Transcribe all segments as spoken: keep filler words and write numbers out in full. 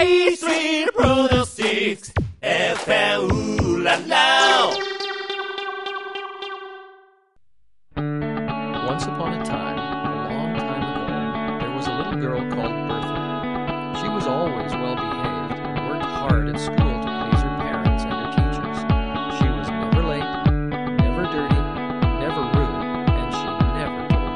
A Street Brother Six F M ララ Once upon a time, a long time ago, there was a little girl called Bertha. She was always well behaved and worked hard at school to please her parents and her teachers. She was never late, never dirty, never rude, and she never told.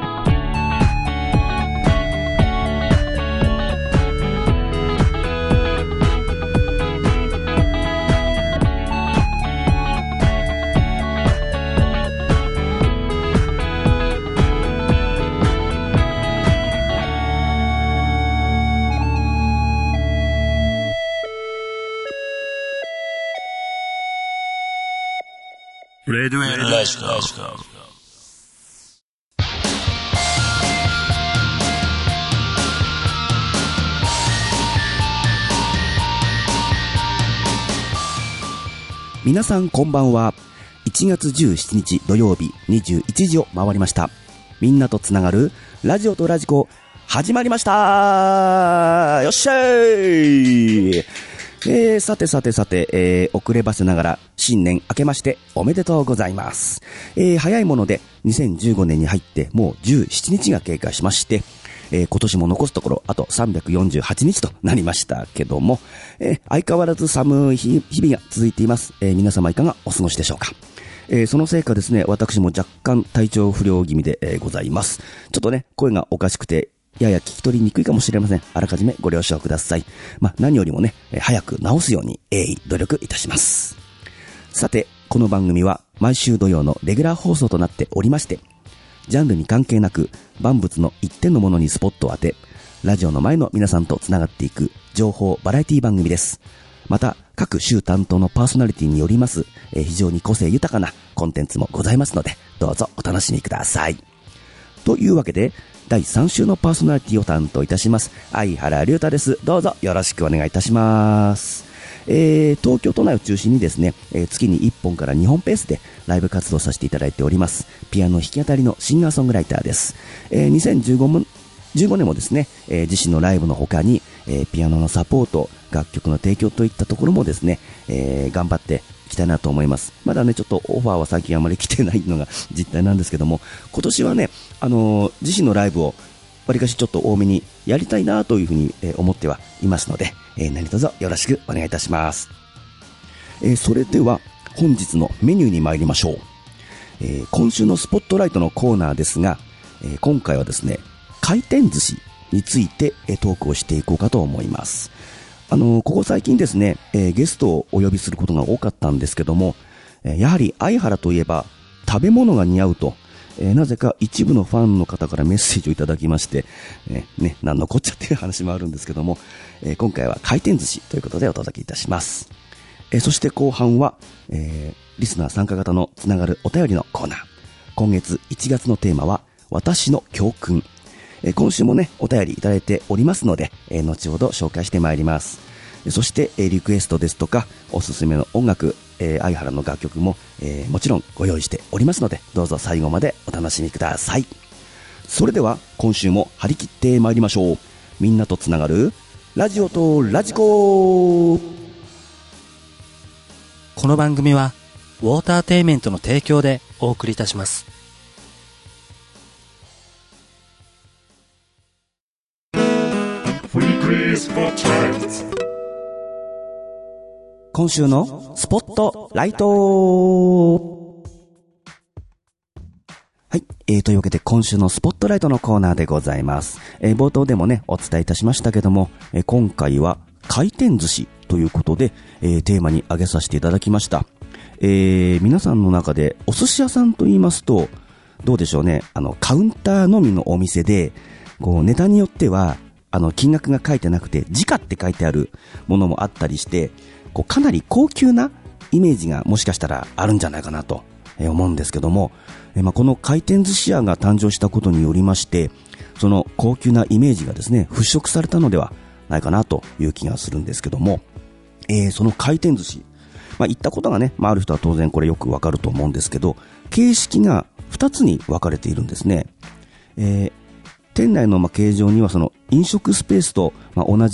Radio Electro. 皆さんこんばんは。いちがつじゅうしちにち土曜日にじゅういちじを回りました。みんなとつながるラジオとラジコ始まりました。よっしゃい。えー、さてさてさて、えー、遅ればせながら新年明けましておめでとうございます。えー、早いものでにせんじゅうごねんに入ってもうじゅうしちにちが経過しまして、えー、今年も残すところあとさんびゃくよんじゅうはちにちとなりましたけども、えー、相変わらず寒い日々が続いています。えー、皆様いかがお過ごしでしょうか。えー、そのせいかですね、私も若干体調不良気味で、えー、ございます。ちょっとね、声がおかしくてやや聞き取りにくいかもしれません。あらかじめご了承ください。まあ、何よりもね、早く治すように鋭意努力いたします。さて、この番組は毎週土曜のレギュラー放送となっておりまして、ジャンルに関係なく万物の一点のものにスポットを当て、ラジオの前の皆さんとつながっていく情報バラエティ番組です。また、各週担当のパーソナリティによります、えー、非常に個性豊かなコンテンツもございますので、どうぞお楽しみください。というわけで、だいさん週のパーソナリティを担当いたします相原龍太です。どうぞよろしくお願いいたします。えー、東京都内を中心にですね、えー、月にいっぽんからにほんペースでライブ活動させていただいております。ピアノ弾き語りのシンガーソングライターです。えー、にせんじゅうごねんもですね、えー、自身のライブの他に、えー、ピアノのサポート、楽曲の提供といったところもですね、えー、頑張っていきたいなと思います。まだねちょっとオファーは最近あまり来てないのが実態なんですけども、今年はね、あのー、自身のライブをわりかしちょっと多めにやりたいなというふうに、えー、思ってはいますので、えー、何卒よろしくお願いいたします。えー、それでは本日のメニューに参りましょう。えー、今週のスポットライトのコーナーですが、えー、今回はですね、回転寿司について、えー、トークをしていこうかと思います。あのー、ここ最近ですね、えー、ゲストをお呼びすることが多かったんですけども、えー、やはり相原といえば食べ物が似合うと、えー、なぜか一部のファンの方からメッセージをいただきまして、えー、ね、なんのこっちゃっていう話もあるんですけども、えー、今回は回転寿司ということでお届けいたします。えー、そして後半は、えー、リスナー参加型のつながるお便りのコーナー。今月いちがつのテーマは私の教訓。えー、今週もねお便りいただいておりますので、えー、後ほど紹介してまいります。えー、そして、えー、リクエストですとかおすすめの音楽、えー、相原の楽曲も、えー、もちろんご用意しておりますので、どうぞ最後までお楽しみください。それでは今週も張り切ってまいりましょう。みんなとつながるラジオとラジコ。 この番組はウォーターテイメントの提供でお送りいたします。 今週のスポットライト。はい、えー、というわけで今週のスポットライトのコーナーでございます。えー、冒頭でもねお伝えいたしましたけども、えー、今回は回転寿司ということで、えー、テーマに挙げさせていただきました。えー、皆さんの中でお寿司屋さんと言いますとどうでしょうね。あのカウンターのみのお店でこうネタによってはあの金額が書いてなくて時価って書いてあるものもあったりして、こうかなり高級なイメージがもしかしたらあるんじゃないかなと思うんですけども、えまあ、この回転寿司屋が誕生したことによりまして、その高級なイメージがですね払拭されたのではないかなという気がするんですけども、えー、その回転寿司、まあ、行ったことがね、まあ、ある人は当然これよくわかると思うんですけど、形式がふたつに分かれているんですね。えー、店内のまあ形状にはその飲食スペースとまあ同じ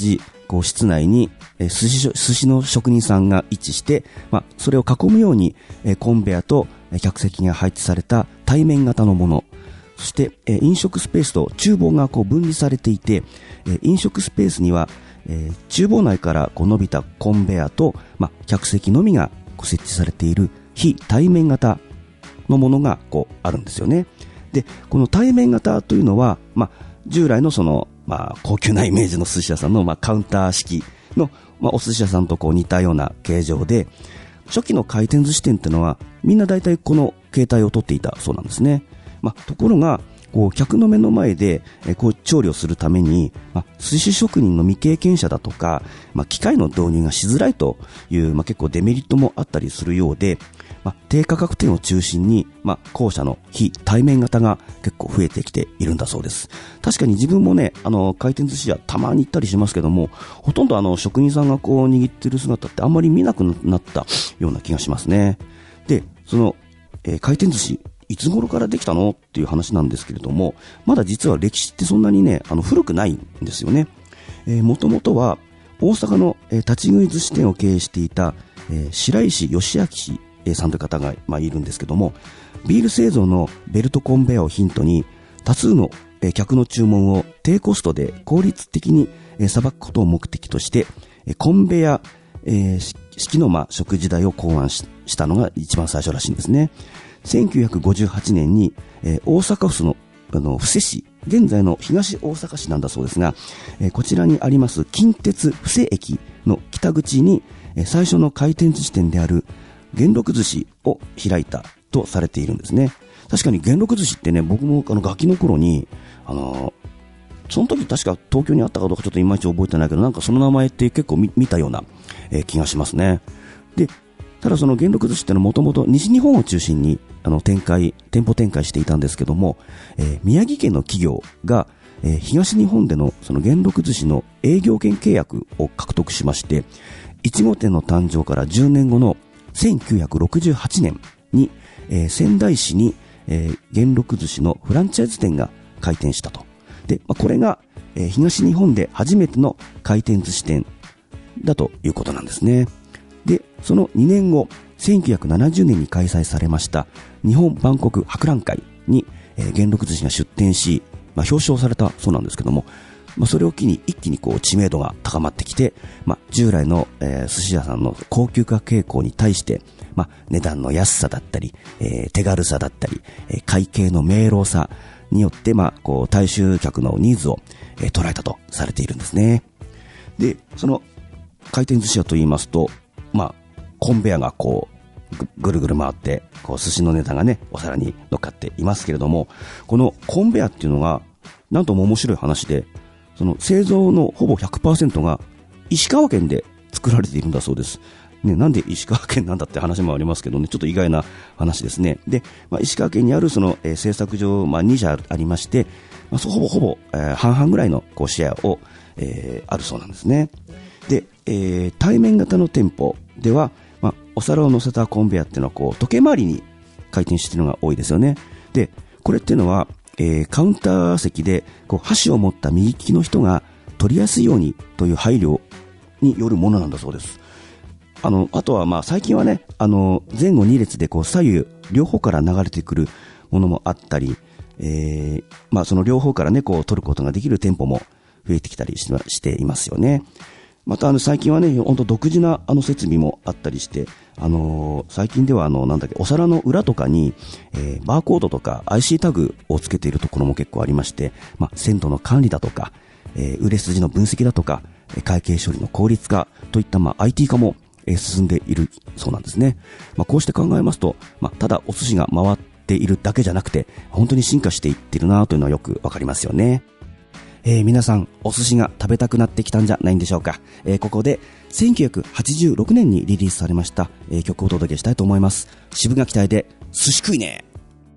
こう室内に、えー、寿司、寿司の職人さんが位置して、まあ、それを囲むように、えー、コンベアと、えー、客席が配置された対面型のもの、そして、えー、飲食スペースと厨房がこう分離されていて、えー、飲食スペースには、えー、厨房内からこう伸びたコンベアと、まあ、客席のみがこう設置されている非対面型のものがこうあるんですよね。で、この対面型というのは、まあ、従来のその、まあ、高級なイメージの寿司屋さんの、まあ、カウンター式の、まあ、お寿司屋さんとこう似たような形状で、初期の回転寿司店っていうのはみんな大体この形態をとっていたそうなんですね。まあ、ところがこう客の目の前で、えー、こう調理をするために、まあ、寿司職人の未経験者だとか、まあ、機械の導入がしづらいという、まあ、結構デメリットもあったりするようで、まあ、低価格店を中心に、まあ、後者の非対面型が結構増えてきているんだそうです。確かに自分もね、あの回転寿司屋たまに行ったりしますけども、ほとんどあの職人さんがこう握ってる姿ってあんまり見なくなったような気がしますね。で、その、えー、回転寿司いつ頃からできたのっていう話なんですけれども、まだ実は歴史ってそんなにね、あの古くないんですよね。えー、もともとは大阪の、えー、立ち食い寿司店を経営していた、えー、白石義明氏さんという方が、まあ、いるんですけども、ビール製造のベルトコンベヤーをヒントに多数の、えー、客の注文を低コストで効率的にさば、えー、くことを目的として、えー、コンベヤー、えー、式の、まあ、食事台を考案 し, したのが一番最初らしいんですね。せんきゅうひゃくごじゅうはちねんに、えー、大阪府 の, あの布施市、現在の東大阪市なんだそうですが、えー、こちらにあります近鉄布施駅の北口に、えー、最初の回転寿司店である元禄寿司を開いたとされているんですね。確かに元禄寿司ってね、僕もあのガキの頃に、あのー、その時確か東京にあったかどうかちょっといまいち覚えてないけど、なんかその名前って結構 見, 見たような、えー、気がしますね。で、ただその元禄寿司ってのはもともと西日本を中心にあの展開、店舗展開していたんですけども、えー、宮城県の企業が、えー、東日本でのその元禄寿司の営業権契約を獲得しまして、いち号店の誕生からじゅうねんごのせんきゅうひゃくろくじゅうはちねんに、えー、仙台市に、えー、元禄寿司のフランチャイズ店が開店したと。で、まあ、これが、えー、東日本で初めての回転寿司店だということなんですね。で、そのにねんご、せんきゅうひゃくななじゅうねんに開催されました日本万国博覧会に、えー、元禄寿司が出展し、まあ、表彰されたそうなんですけども、まあ、それを機に一気にこう知名度が高まってきて、まあ、従来の、えー、寿司屋さんの高級化傾向に対して、まあ、値段の安さだったり、えー、手軽さだったり、えー、会計の明朗さによって、まあ、こう大衆客のニーズを、えー、捉えたとされているんですね。で、その回転寿司屋といいますと、まあ、コンベヤがこうぐるぐる回ってこう寿司のネタがねお皿に乗っかっていますけれども、このコンベヤっていうのがなんとも面白い話で、その製造のほぼ ひゃくパーセント が石川県で作られているんだそうです。ね、なんで石川県なんだって話もありますけどね、ちょっと意外な話ですね。で、まあ、石川県にあるその、えー、製作所、まあ、に社ありまして、まあ、ほぼほぼ、えー、半々ぐらいのこうシェアを、えー、あるそうなんですね。で、えー、対面型の店舗では、まあ、お皿を乗せたコンベヤっていうのはこう時計回りに回転しているのが多いですよね。で、これっていうのは、えー、カウンター席でこう箸を持った右利きの人が取りやすいようにという配慮によるものなんだそうです。あの、あとはまあ最近はね、あの前後に列でこう左右両方から流れてくるものもあったり、えー、まあその両方からねこう取ることができる店舗も増えてきたりし、していますよね。またあの最近はね、本当独自なあの設備もあったりして、あのー、最近ではあのなんだっけ、お皿の裏とかに、えー、バーコードとか アイシー タグをつけているところも結構ありまして、まあ、鮮度の管理だとか、えー、売れ筋の分析だとか、会計処理の効率化といった、まあ、アイティー 化も、えー、進んでいるそうなんですね。まあ、こうして考えますと、まあ、ただお寿司が回っているだけじゃなくて、本当に進化していってるなというのはよくわかりますよね。えー、皆さんお寿司が食べたくなってきたんじゃないんでしょうか。えー、ここでせんきゅうひゃくはちじゅうろくねんにリリースされました、えー、曲をお届けしたいと思います。渋垣隊で寿司食いね。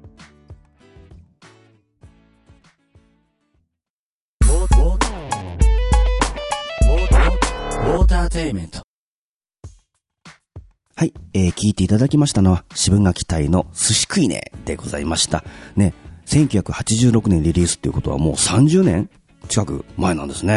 ウォーターテイメント。 はい、えー、聞いていただきましたのは渋垣隊の寿司食いねでございましたね。せんきゅうひゃくはちじゅうろくねんリリースっていうことはもうさんじゅうねん近く前なんですね。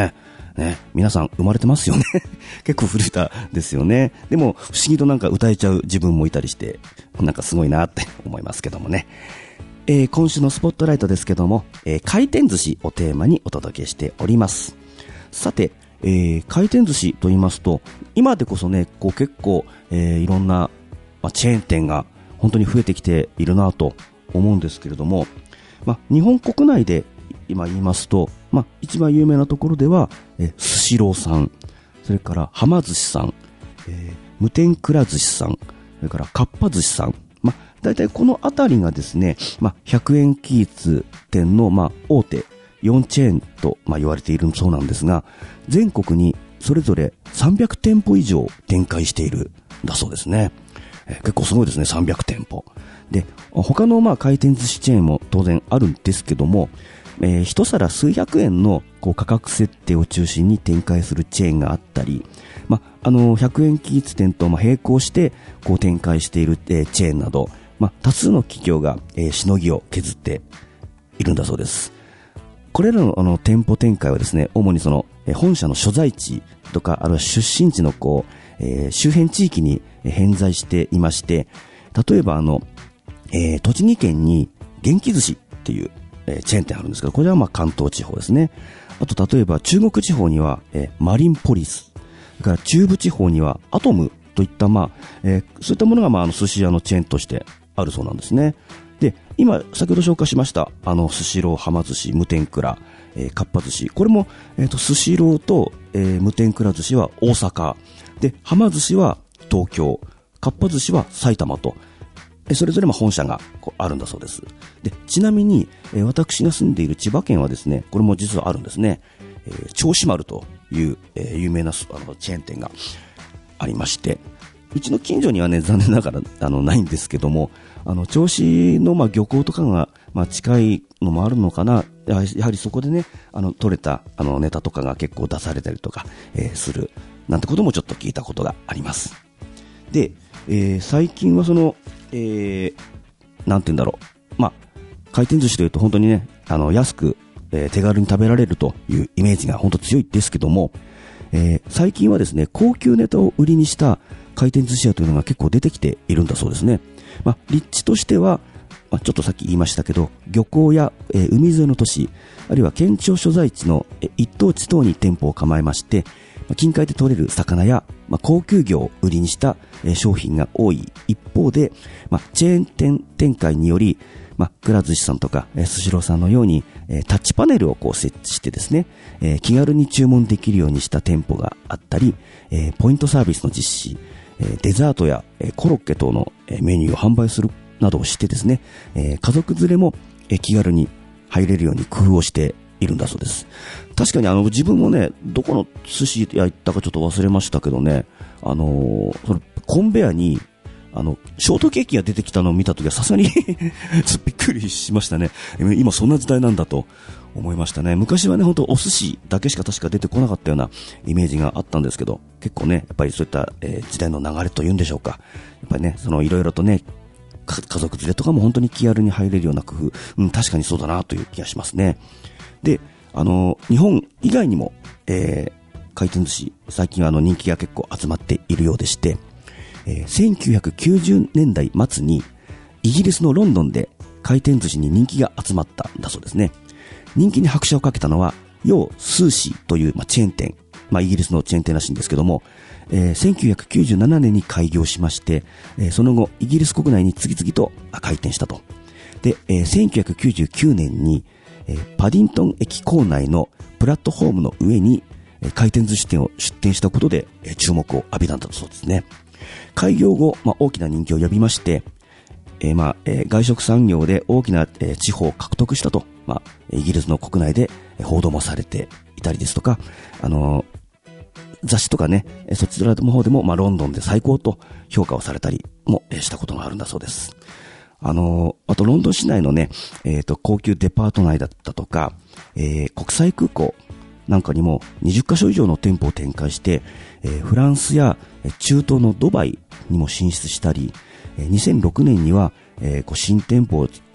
ね、皆さん生まれてますよね。結構古い歌ですよね。でも不思議となんか歌えちゃう自分もいたりして、なんかすごいなって思いますけどもね。えー、今週のスポットライトですけども、えー、回転寿司をテーマにお届けしております。さて、えー、回転寿司と言いますと、今でこそね、こう結構、えー、いろんな、まあ、チェーン店が本当に増えてきているなと思うんですけれども、まあ、日本国内で今言いますと、まあ、一番有名なところでは、えスシローさん、それからはま寿司さん、えー、無天くら寿司さん、それからかっぱ寿司さん、まあ、大体このあたりがですね、まあ、ひゃくえん均一店の、まあ、大手よんチェーンと、まあ、言われているそうなんですが、全国にそれぞれさんびゃくてんぽ以上展開しているんだそうですね。えー、結構すごいですね、さんびゃくてんぽ。で、他のまあ回転寿司チェーンも当然あるんですけども、えー、一皿数百円のこう価格設定を中心に展開するチェーンがあったり、まあ、あのひゃくえん均一店とまあ並行してこう展開している、えー、チェーンなど、まあ、多数の企業が、えー、しのぎを削っているんだそうです。これらの、あの店舗展開はですね、主にその、えー、本社の所在地とか、あるいは出身地のこう、えー、周辺地域に偏在していまして、例えばあの、えー、栃木県に元気寿司っていう、えー、チェーン店あるんですけど、これはまあ関東地方ですね。あと例えば中国地方には、えー、マリンポリス、それから中部地方にはアトムといったまあ、えー、そういったものがまああの寿司屋のチェーンとしてあるそうなんですね。で、今先ほど紹介しましたあのスシロー、はま寿司、無天くら、えー、かっぱ寿司、これもえっとスシローと、えー、無天くら寿司は大阪で、はま寿司は東京、かっぱ寿司は埼玉と、それぞれも本社があるんだそうです。で、ちなみに、えー、私が住んでいる千葉県はですね、これも実はあるんですね。えー、銚子丸という、えー、有名なあのチェーン店がありまして、うちの近所にはね、残念ながらあのないんですけども、あの銚子のまあ漁港とかがまあ近いのもあるのかな。やはりそこでね、あの取れたあのネタとかが結構出されたりとか、えー、するなんてこともちょっと聞いたことがあります。で、えー、最近はそのえー、なんて言うんだろう。まあ、回転寿司というと本当にね、あの、安く、えー、手軽に食べられるというイメージが本当強いですけども、えー、最近はですね、高級ネタを売りにした回転寿司屋というのが結構出てきているんだそうですね。まあ、立地としては、まあ、ちょっとさっき言いましたけど、漁港や、えー、海沿いの都市、あるいは県庁所在地の、えー、一等地等に店舗を構えまして、近海で取れる魚や、まあ、高級魚を売りにした、えー、商品が多い一方で、まあ、チェーン店展開により、まあ、くら寿司さんとか、えー、スシローさんのように、えー、タッチパネルをこう設置してですね、えー、気軽に注文できるようにした店舗があったり、えー、ポイントサービスの実施、えー、デザートや、えー、コロッケ等の、えー、メニューを販売するなどをしてですね、えー、家族連れも、えー、気軽に入れるように工夫をしているんだそうです。確かにあの自分もね、どこの寿司屋行ったかちょっと忘れましたけどね、あのー、そのコンベアにあのショートケーキが出てきたのを見たときはさすがにちょっとびっくりしましたね。今そんな時代なんだと思いましたね。昔はね、本当お寿司だけしか確か出てこなかったようなイメージがあったんですけど、結構ね、やっぱりそういった、えー、時代の流れというんでしょうか。やっぱりね、そのいろいろとね、家族連れとかも本当に気軽に入れるような工夫、うん、確かにそうだなという気がしますね。で、あの日本以外にも、えー、回転寿司最近はあの人気が結構集まっているようでして、えー、せんきゅうひゃくきゅうじゅうねんだいまつにイギリスのロンドンで回転寿司に人気が集まったんだそうですね。人気に拍車をかけたのはヨースーシーという、まあ、チェーン店、まあ、イギリスのチェーン店らしいんですけども、えー、せんきゅうひゃくきゅうじゅうななねんに開業しまして、えー、その後イギリス国内に次々と開店したと。で、えー、せんきゅうひゃくきゅうじゅうきゅうねんにえー、パディントン駅構内のプラットフォームの上に、えー、回転寿司店を出店したことで、えー、注目を浴びたんだそうですね。開業後、まあ、大きな人気を呼びまして、えーまあえー、外食産業で大きな、えー、地方を獲得したと、まあ、イギリスの国内で、えー、報道もされていたりですとか、あのー、雑誌とかね、そちらの方でも、まあ、ロンドンで最高と評価をされたりも、えー、したことがあるんだそうです。あのー、あとロンドン市内のね、えっと、高級デパート内だったとか、えー、国際空港なんかにもにじゅっかしょ以上の店舗を展開して、えー、フランスや中東のドバイにも進出したり、にせんろくねんには、えー、こう新店舗を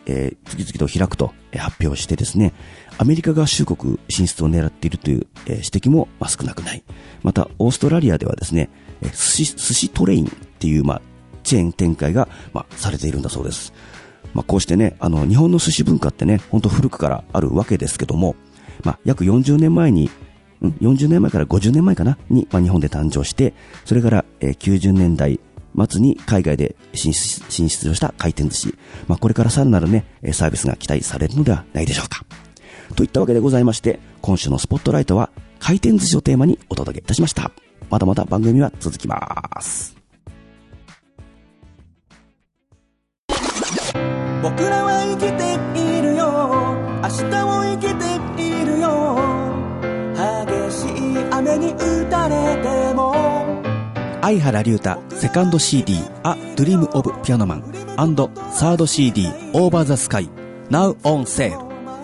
えー、次々と開くと発表してですね、アメリカ合衆国進出を狙っているという、えー、指摘も、まあ、少なくない。またオーストラリアではですね、えー、寿司、寿司トレインっていう、まあ、チェーン展開が、まあ、されているんだそうです。まあ、こうしてね、あの日本の寿司文化ってね、本当古くからあるわけですけども、まあ、約よんじゅうねんまえに、うん、よんじゅうねんまえからごじゅうねんまえかなに、まあ、日本で誕生して、それから、えー、きゅうじゅうねんだい末に海外で進出、進出をした回転寿司、まあ、これからさらなるねサービスが期待されるのではないでしょうか。といったわけでございまして、今週のスポットライトは回転寿司をテーマにお届けいたしました。まだまだ番組は続きます。 僕らは生きているよ、明日も生きているよ、激しい雨に打たれても。 相原龍太セカンド シーディー A Dream of Piano Man &サード シーディー Over the Sky Now on Sale。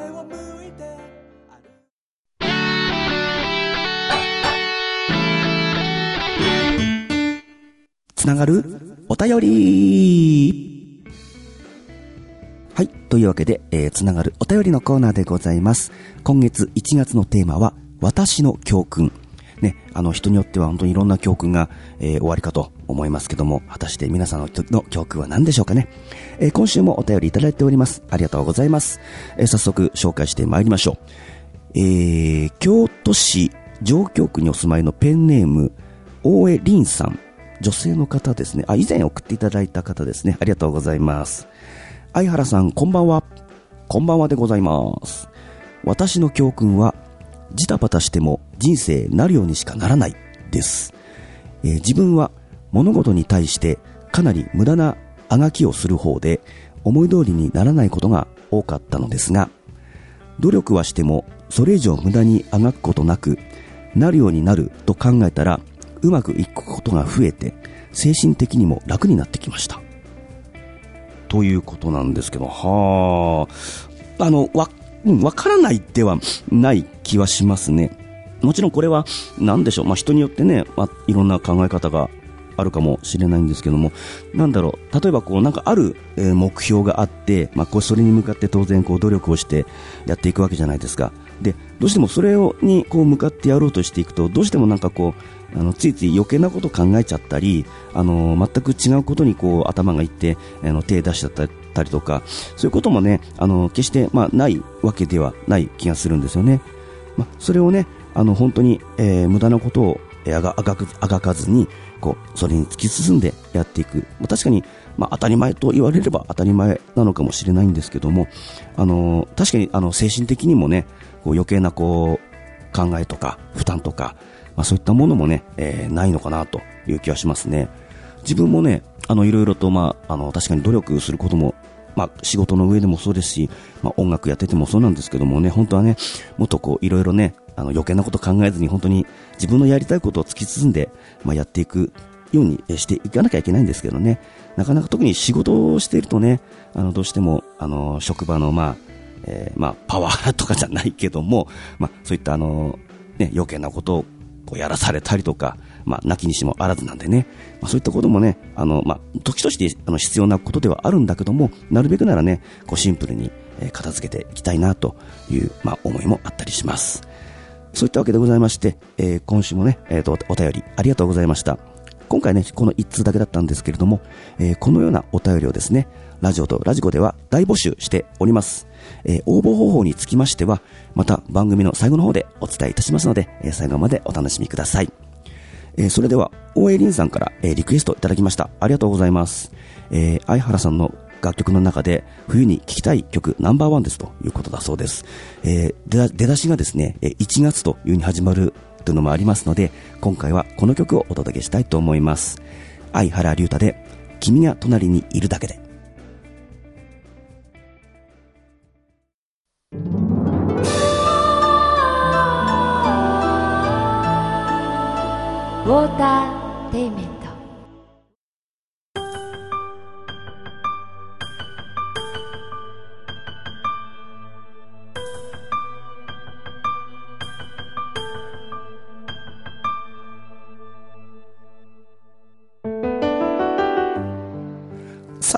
つながるお便り。はい、というわけで、えー、つながるお便りのコーナーでございます。今月いちがつのテーマは私の教訓ね、あの人によっては本当にいろんな教訓が、えー、終わりかと思いますけども、果たして皆さんの教訓は何でしょうかね。えー、今週もお便りいただいております。ありがとうございます。えー、早速紹介してまいりましょう。えー、京都市上京区にお住まいのペンネーム大江凛さん、女性の方ですね。あ、以前送っていただいた方ですね。ありがとうございます。相原さん、こんばんは。こんばんはでございます。私の教訓は、ジタバタしても人生なるようにしかならないです。えー、自分は物事に対してかなり無駄なあがきをする方で、思い通りにならないことが多かったのですが、努力はしてもそれ以上無駄にあがくことなくなるようになると考えたら、うまくいくことが増えて精神的にも楽になってきました、ということなんですけど、はあ、あのわうん、わからないではない気はしますね。もちろんこれは何でしょう、まあ、人によってね、まあ、いろんな考え方があるかもしれないんですけども、なんだろう、例えばこうなんかある、えー、目標があって、まあ、こうそれに向かって当然こう努力をしてやっていくわけじゃないですか。で、どうしてもそれをにこう向かってやろうとしていくと、どうしてもなんかこうあのついつい余計なことを考えちゃったり、あの全く違うことにこう頭がいってあの手出しちゃったりたりとか、そういうこともね、あの決して、まあ、ないわけではない気がするんですよね。まあ、それをね、あの本当に、えー、無駄なことをあが、あがく、あがかずにこうそれに突き進んでやっていく、まあ、確かに、まあ、当たり前と言われれば当たり前なのかもしれないんですけども、あの確かにあの精神的にもね、こう余計なこう考えとか負担とか、まあ、そういったものもね、えー、ないのかなという気はしますね。自分もね、あのいろいろと、まあ、あの確かに努力することも、まあ、仕事の上でもそうですし、まあ、音楽やっててもそうなんですけどもね、本当はね、もっとこういろいろね、あの余計なこと考えずに本当に自分のやりたいことを突き進んで、まあ、やっていくようにしていかなきゃいけないんですけどね、なかなか特に仕事をしているとね、あのどうしてもあの職場の、まあえーまあ、パワハラとかじゃないけども、まあ、そういったあの、ね、余計なことをこうやらされたりとか、まあ、なきにしもあらずなんでね、まあ、そういったこともね、あの、まあ、時としてあの必要なことではあるんだけども、なるべくならね、こうシンプルに、えー、片付けていきたいなという、まあ、思いもあったりします。そういったわけでございまして、えー、今週もね、えーと、お便りありがとうございました。今回ね、この一通だけだったんですけれども、えー、このようなお便りをですね、ラジオとラジコでは大募集しております。えー、応募方法につきましては、また番組の最後の方でお伝えいたしますので、えー、最後までお楽しみください。えー、それでは、大江凛さんから、えー、リクエストいただきました。ありがとうございます。えー、相原さんの楽曲の中で冬に聴きたい曲ナンバーワンですということだそうです。えー、出だしがですね、いちがつという風に始まるというのもありますので、今回はこの曲をお届けしたいと思います。相原龍太で君が隣にいるだけで。 ウォーターテイメント。 さて、え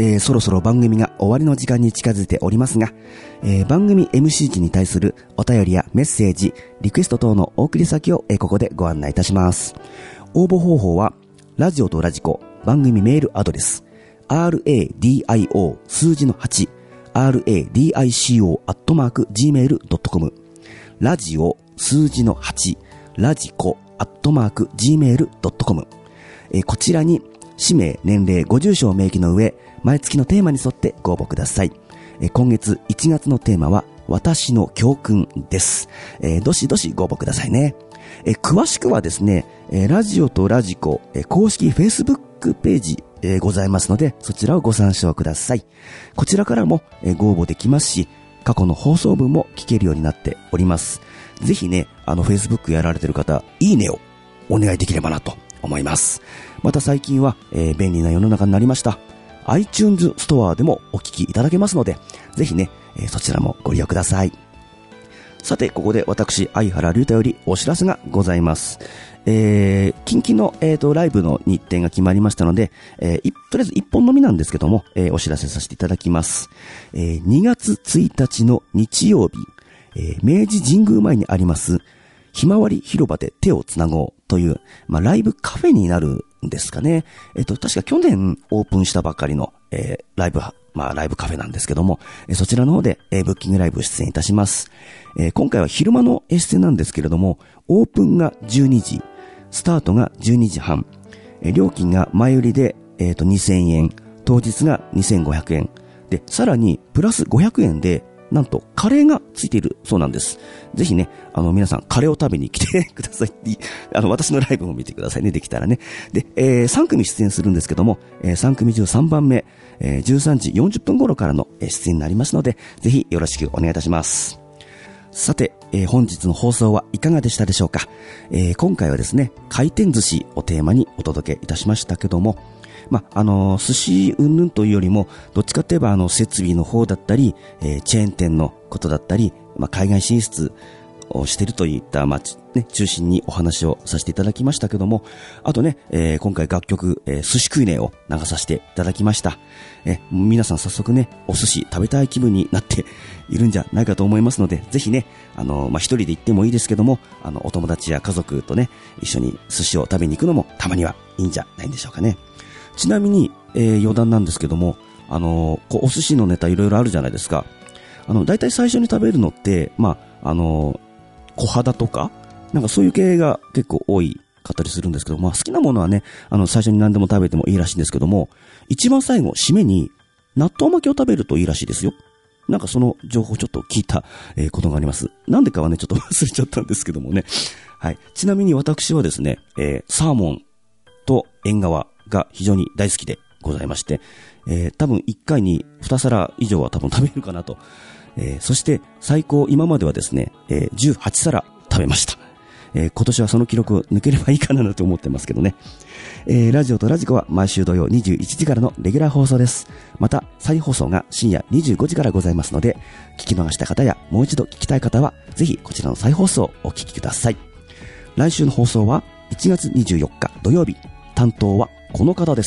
えー、そろそろ番組が終わりの時間に近づいておりますが、えー、番組 エムシー 陣に対するお便りやメッセージ、リクエスト等のお送り先を、えー、ここでご案内いたします。応募方法は、ラジオとラジコ番組メールアドレス、ラディオ 数字のはち、ラディコ アットマーク ジーメール ドットコム、ラジオ数字のはち、ラジコアットマーク ジーメール ドットコム、えー、こちらに氏名、年齢、ご住所を明記の上、毎月のテーマに沿ってご応募ください。えー、今月いちがつのテーマは、私の教訓です。えー、どしどしご応募くださいね。えー、詳しくはですね、えー、ラジオとラジコ、えー、公式 Facebook ページ、えー、ございますので、そちらをご参照ください。こちらからも、えー、ご応募できますし、過去の放送分も聞けるようになっております。ぜひね、あの Facebook やられてる方、いいねをお願いできればなと思います。また最近は、えー、便利な世の中になりました。iTunes ストアでもお聞きいただけますので、ぜひね、えー、そちらもご利用ください。さて、ここで私、相原龍太よりお知らせがございます。えー、近々の、えーと、ライブの日程が決まりましたので、えー、とりあえず一本のみなんですけども、えー、お知らせさせていただきます。えー、にがつついたちの日曜日、えー、明治神宮前にあります、ひまわり広場で手をつなごうという、まあ、ライブカフェになるんですかね。えっと、確か去年オープンしたばかりの、えー、ライブ、まあ、ライブカフェなんですけども、えー、そちらの方で、えー、ブッキングライブ出演いたします。えー、今回は昼間の出演なんですけれども、オープンがじゅうにじ、スタートがじゅうにじはん、えー、料金が前売りで、えっと、にせんえん、当日がにせんごひゃくえん、で、さらにプラスごひゃくえんで、なんとカレーがついているそうなんです。ぜひね、あの皆さんカレーを食べに来てください。あの私のライブも見てくださいね、できたらね。で、えー、さん組出演するんですけども、えー、さん組中さんばんめ、えー、じゅうさんじよんじゅっぷん頃からの出演になりますので、ぜひよろしくお願いいたします。さて、えー、本日の放送はいかがでしたでしょうか。えー、今回はですね、回転寿司をテーマにお届けいたしましたけども、まあ、あのー、寿司云々というよりも、どっちかといえばあの設備の方だったり、えー、チェーン店のことだったり、まあ、海外進出をしているといった、まあね、中心にお話をさせていただきましたけども、あとね、えー、今回楽曲、えー、寿司食いねを流させていただきました。えー、皆さん早速ね、お寿司食べたい気分になっているんじゃないかと思いますので、ぜひね、あのー、まあ、一人で行ってもいいですけども、あの、お友達や家族とね、一緒に寿司を食べに行くのもたまにはいいんじゃないんでしょうかね。ちなみに、えー、余談なんですけども、あのー、こうお寿司のネタいろいろあるじゃないですか。あの、だいたい最初に食べるのって、まあ、あのー、小肌とか、なんかそういう系が結構多いかったりするんですけど、まあ好きなものはね、あの、最初に何でも食べてもいいらしいんですけども、一番最後、締めに納豆巻きを食べるといいらしいですよ。なんかその情報ちょっと聞いた、えー、ことがあります。なんでかはね、ちょっと忘れちゃったんですけどもね。はい。ちなみに私はですね、えー、サーモンと縁側が非常に大好きでございまして、えー、多分いっかいににさら以上は多分食べるかなと。えー、そして最高今まではですね、えー、じゅうはちさら食べました。えー、今年はその記録を抜ければいいかなと思ってますけどね。えー、ラジオとラジコは毎週土曜にじゅういちじからのレギュラー放送です。また再放送が深夜にじゅうごじからございますので、聞き逃した方やもう一度聞きたい方はぜひこちらの再放送をお聞きください。来週の放送はいちがつにじゅうよっか土曜日、担当はこの方です。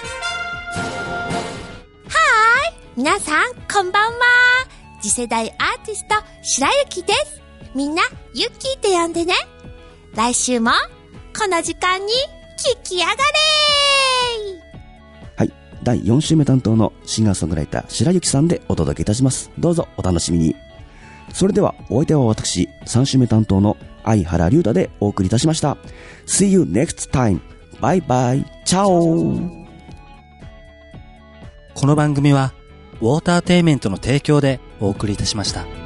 はーい、皆さんこんばんは。次世代アーティスト白雪です。みんなユッキーって呼んでね。来週もこの時間に聞きやがれー。 はい、だいよん週目担当のシンガーソングライター白雪さんでお届けいたします。どうぞお楽しみに。それではお相手は私さん週目担当の相原龍太でお送りいたしました。 See you next time. バイバイ。チャオ。 この番組はウォーターテイメントの提供でお送りいたしました。